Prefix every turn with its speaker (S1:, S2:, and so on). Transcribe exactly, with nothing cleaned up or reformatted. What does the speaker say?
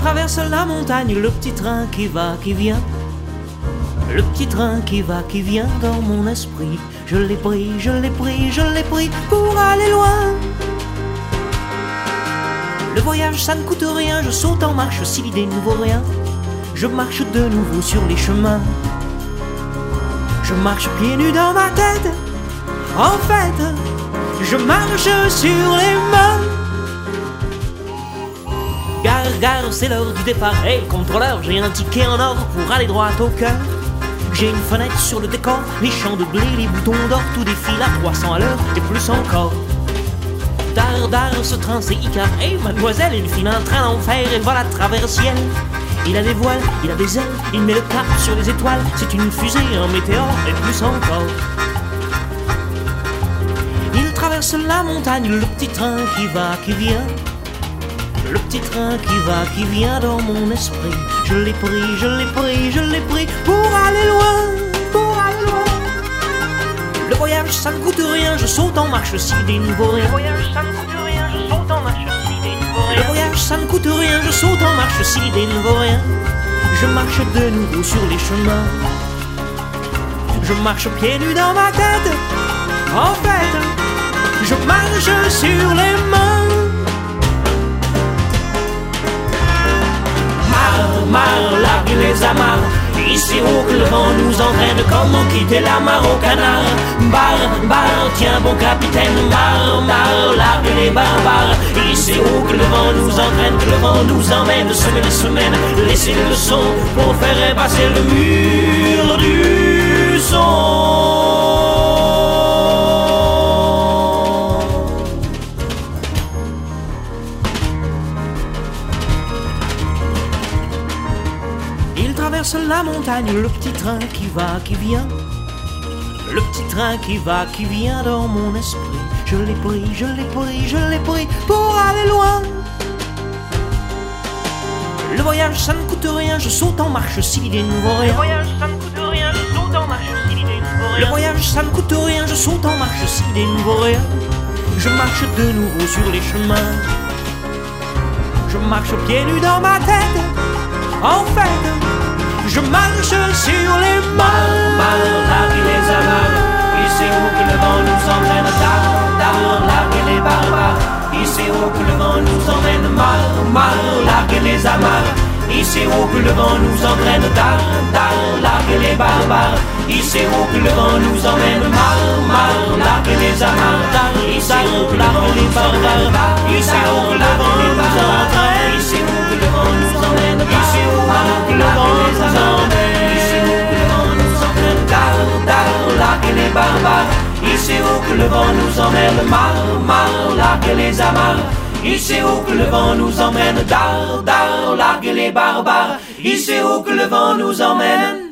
S1: traverse la montagne, le petit train qui va, qui vient. Le petit train qui va, qui vient dans mon esprit. Je l'ai pris, je l'ai pris, je l'ai pris pour aller loin. Le voyage ça ne coûte rien, je saute en marche si l'idée ne vaut rien. Je marche de nouveau sur les chemins. Je marche pieds nus dans ma tête. En fait, je marche sur les mains. Gare, gare, c'est l'heure du départ. Hé, hey, contrôleur, j'ai un ticket en or pour aller droit au cœur. J'ai une fenêtre sur le décor, les champs de blé, les boutons d'or, tout défile à trois cents à l'heure et plus encore. Dar, dar, ce train c'est Icar. Hé, hey, mademoiselle, il file un train d'enfer et voilà travers le ciel. Il a des voiles, il a des ailes, il met le cap sur les étoiles. C'est une fusée, un météore et plus encore. Il traverse la montagne, le petit train qui va, qui vient. Le petit train qui va, qui vient dans mon esprit. Je l'ai pris, je l'ai pris, je l'ai pris pour aller loin, pour aller loin. Le voyage ça ne coûte rien, je saute en marche si l'idée ne vaut rien. Le voyage ça ne coûte rien, je saute en marche si l'idée ne vaut rien. Le voyage ça ne coûte rien, je saute en marche si l'idée ne vaut rien. Je marche de nouveau sur les chemins. Je marche pieds nus dans ma tête. En fait, je marche sur les mains. Marre, marre, largue les amarres. Ici où que le vent nous entraîne, comment quitter la mare au canard. Barre, barre, tiens bon capitaine. Marre, marre, largue les barbares. Ici où que le vent nous entraîne, que le vent nous emmène. Semaine et semaine, laissez le son pour faire passer le mur du son. Traverse la montagne, le petit train qui va, qui vient. Le petit train qui va, qui vient dans mon esprit. Je l'ai pris, je l'ai pris, je l'ai pris pour aller loin. Le voyage ça ne coûte rien, je saute en marche si l'idée ne vaut rien. Le voyage ça ne coûte rien, je saute en marche si l'idée ne vaut rien. Le voyage ça ne coûte rien, je saute en marche si l'idée ne vaut rien. Je marche de nouveau sur les chemins. Je marche pieds nus dans ma tête. En fait, je marche sur les mains. Marre, largue les amarres. Ici où que le vent nous emmène. Dar, dar, largue les barbares. Ici où que le vent nous emmène. Marre, marre, largue les amarres. Ici où que le vent nous entraîne. Dar, dar, largue les barbares. Ici où que le vent nous emmène. Marre, marre, largue les amarres. Dar, ici où que le vent nous barbares. Ici où que le vent nous entraîne. Ici où que le vent nous emmène. Ici où que le vent nous emmène. Ici où que le vent nous entraîne. Dar, dar, largue les barbares. Ici où que le vent nous emmène. Marre, marre, largue les amarres. Ici où que le vent nous emmène. Dar, dar, largue les barbares. Ici où que le vent nous emmène.